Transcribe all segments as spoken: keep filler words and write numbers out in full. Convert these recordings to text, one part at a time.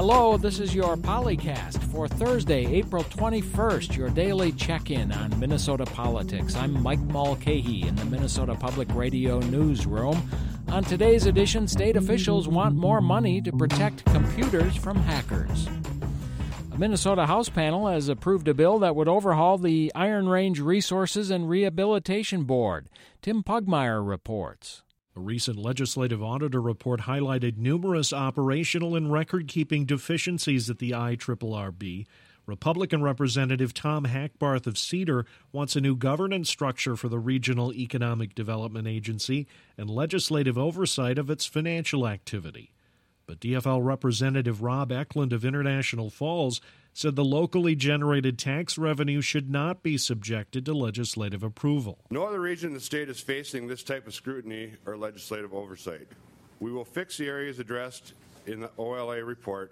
Hello, this is your Polycast for Thursday, April twenty-first, your daily check-in on Minnesota politics. I'm Mike Mulcahy in the Minnesota Public Radio newsroom. On today's edition, state officials want more money to protect computers from hackers. A Minnesota House panel has approved a bill that would overhaul the Iron Range Resources and Rehabilitation Board. Tim Pugmire reports. A recent legislative auditor report highlighted numerous operational and record-keeping deficiencies at the I R R R B. Republican Representative Tom Hackbarth of Cedar wants a new governance structure for the Regional Economic Development Agency and legislative oversight of its financial activity. But D F L Representative Rob Eklund of International Falls said the locally generated tax revenue should not be subjected to legislative approval. No other region in the state is facing this type of scrutiny or legislative oversight. We will fix the areas addressed in the O L A report,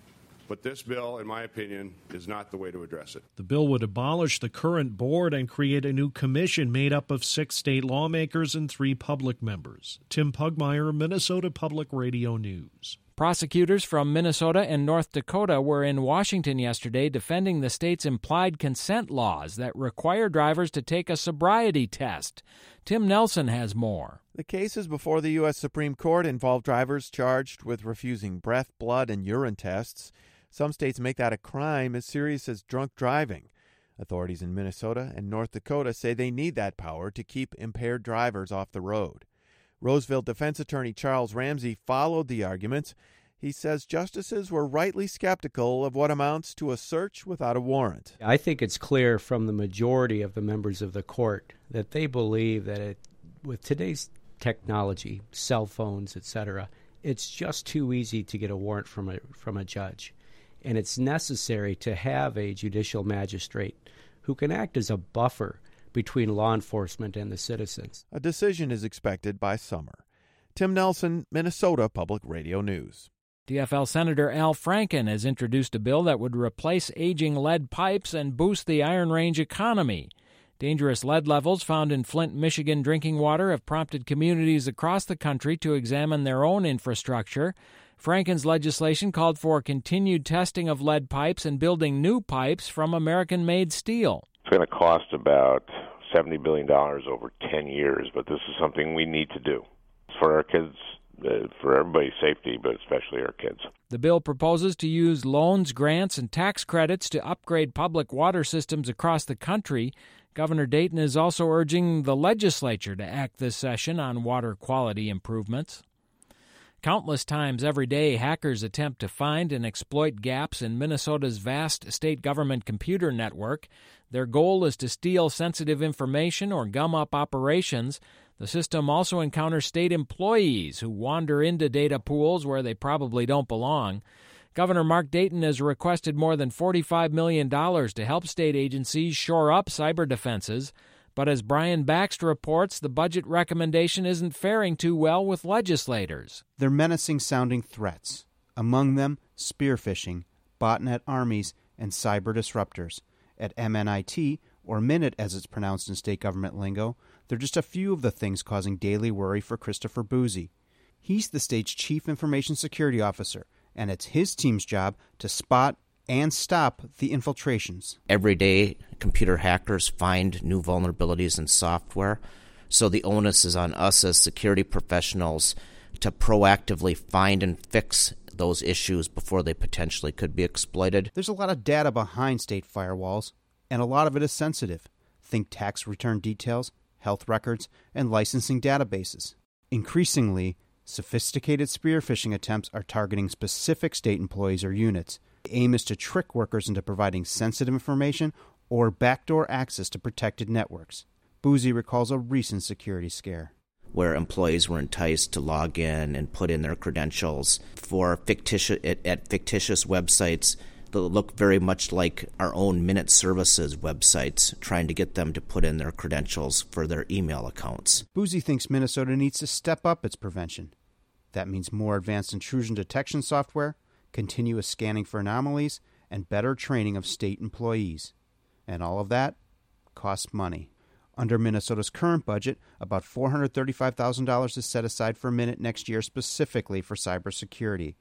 but this bill, in my opinion, is not the way to address it. The bill would abolish the current board and create a new commission made up of six state lawmakers and three public members. Tim Pugmire, Minnesota Public Radio News. Prosecutors from Minnesota and North Dakota were in Washington yesterday defending the state's implied consent laws that require drivers to take a sobriety test. Tim Nelson has more. The cases before the U S Supreme Court involve drivers charged with refusing breath, blood, and urine tests. Some states make that a crime as serious as drunk driving. Authorities in Minnesota and North Dakota say they need that power to keep impaired drivers off the road. Roseville defense attorney Charles Ramsey followed the arguments. He says justices were rightly skeptical of what amounts to a search without a warrant. I think it's clear from the majority of the members of the court that they believe that it, with today's technology, cell phones, et cetera, it's just too easy to get a warrant from a from a judge. And it's necessary to have a judicial magistrate who can act as a buffer between law enforcement and the citizens. A decision is expected by summer. Tim Nelson, Minnesota Public Radio News. D F L Senator Al Franken has introduced a bill that would replace aging lead pipes and boost the Iron Range economy. Dangerous lead levels found in Flint, Michigan drinking water have prompted communities across the country to examine their own infrastructure. Franken's legislation called for continued testing of lead pipes and building new pipes from American-made steel. It's going to cost about seventy billion dollars over ten years, but this is something we need to do for our kids, uh, for everybody's safety, but especially our kids. The bill proposes to use loans, grants, and tax credits to upgrade public water systems across the country. Governor Dayton is also urging the legislature to act this session on water quality improvements. Countless times every day, hackers attempt to find and exploit gaps in Minnesota's vast state government computer network. Their goal is to steal sensitive information or gum up operations. The system also encounters state employees who wander into data pools where they probably don't belong. Governor Mark Dayton has requested more than forty-five million dollars to help state agencies shore up cyber defenses. But as Brian Baxter reports, the budget recommendation isn't faring too well with legislators. They're menacing-sounding threats. Among them, spear phishing, botnet armies, and cyber disruptors. At M N I T, or Minute as it's pronounced in state government lingo, they're just a few of the things causing daily worry for Christopher Boozy. He's the state's chief information security officer, and it's his team's job to spot and stop the infiltrations. Every day, computer hackers find new vulnerabilities in software, so the onus is on us as security professionals to proactively find and fix those issues before they potentially could be exploited. There's a lot of data behind state firewalls, and a lot of it is sensitive. Think tax return details, health records, and licensing databases. Increasingly, sophisticated spear phishing attempts are targeting specific state employees or units. The aim is to trick workers into providing sensitive information or backdoor access to protected networks. Boozy recalls a recent security scare where employees were enticed to log in and put in their credentials for fictitious at, at fictitious websites that look very much like our own Minute Services websites, trying to get them to put in their credentials for their email accounts. Boozy thinks Minnesota needs to step up its prevention. That means more advanced intrusion detection software, continuous scanning for anomalies, and better training of state employees. And all of that costs money. Under Minnesota's current budget, about four hundred thirty-five thousand dollars is set aside for Minute next year specifically for cybersecurity.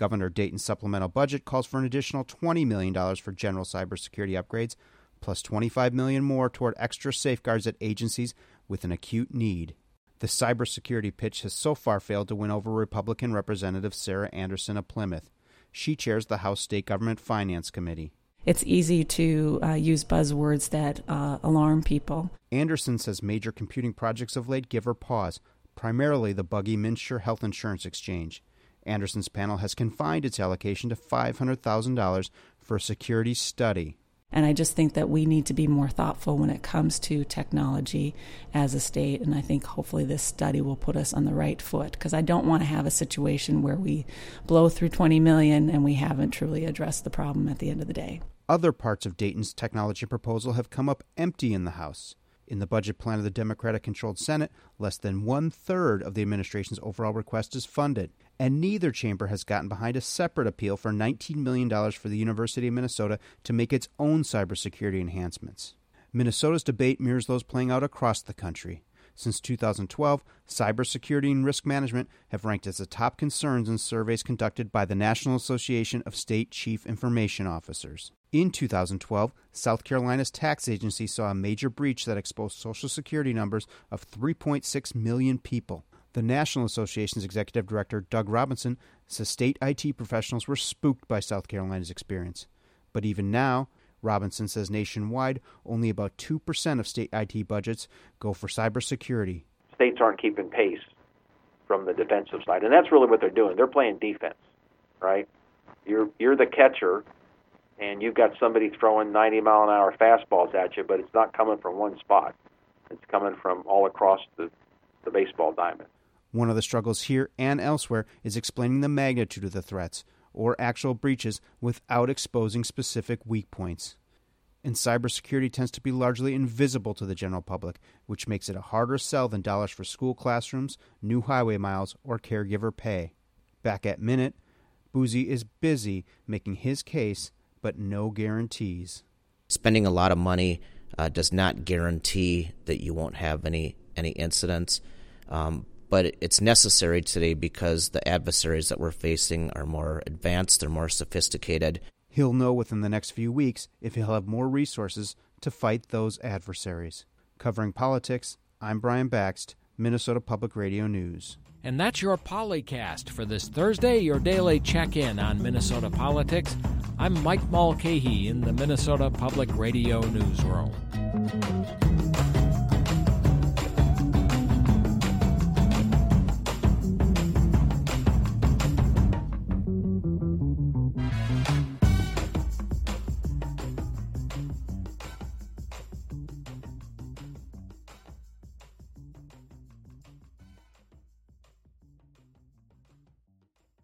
Governor Dayton's supplemental budget calls for an additional twenty million dollars for general cybersecurity upgrades, plus twenty-five million dollars more toward extra safeguards at agencies with an acute need. The cybersecurity pitch has so far failed to win over Republican Representative Sarah Anderson of Plymouth. She chairs the House State Government Finance Committee. It's easy to uh, use buzzwords that uh, alarm people. Anderson says major computing projects of late give her pause, primarily the buggy Minster Health Insurance Exchange. Anderson's panel has confined its allocation to five hundred thousand dollars for a security study. And I just think that we need to be more thoughtful when it comes to technology as a state, and I think hopefully this study will put us on the right foot, because I don't want to have a situation where we blow through twenty million dollars and we haven't truly addressed the problem at the end of the day. Other parts of Dayton's technology proposal have come up empty in the House. In the budget plan of the Democratic-controlled Senate, less than one-third of the administration's overall request is funded, and neither chamber has gotten behind a separate appeal for nineteen million dollars for the University of Minnesota to make its own cybersecurity enhancements. Minnesota's debate mirrors those playing out across the country. Since two thousand twelve, cybersecurity and risk management have ranked as the top concerns in surveys conducted by the National Association of State Chief Information Officers. In two thousand twelve, South Carolina's tax agency saw a major breach that exposed Social Security numbers of three point six million people. The National Association's executive director, Doug Robinson, says state I T professionals were spooked by South Carolina's experience. But even now, Robinson says nationwide, only about two percent of state I T budgets go for cybersecurity. States aren't keeping pace from the defensive side, and that's really what they're doing. They're playing defense, right? You're you're the catcher, and you've got somebody throwing ninety mile an hour fastballs at you, but it's not coming from one spot. It's coming from all across the, the baseball diamond. One of the struggles here and elsewhere is explaining the magnitude of the threats or actual breaches without exposing specific weak points. And cybersecurity tends to be largely invisible to the general public, which makes it a harder sell than dollars for school classrooms, new highway miles, or caregiver pay. Back at Minute, Boozy is busy making his case, but no guarantees. Spending a lot of money uh, does not guarantee that you won't have any, any incidents. Um, But it's necessary today because the adversaries that we're facing are more advanced, they're more sophisticated. He'll know within the next few weeks if he'll have more resources to fight those adversaries. Covering politics, I'm Brian Baxt, Minnesota Public Radio News. And that's your Polycast for this Thursday, your daily check-in on Minnesota politics. I'm Mike Mulcahy in the Minnesota Public Radio Newsroom.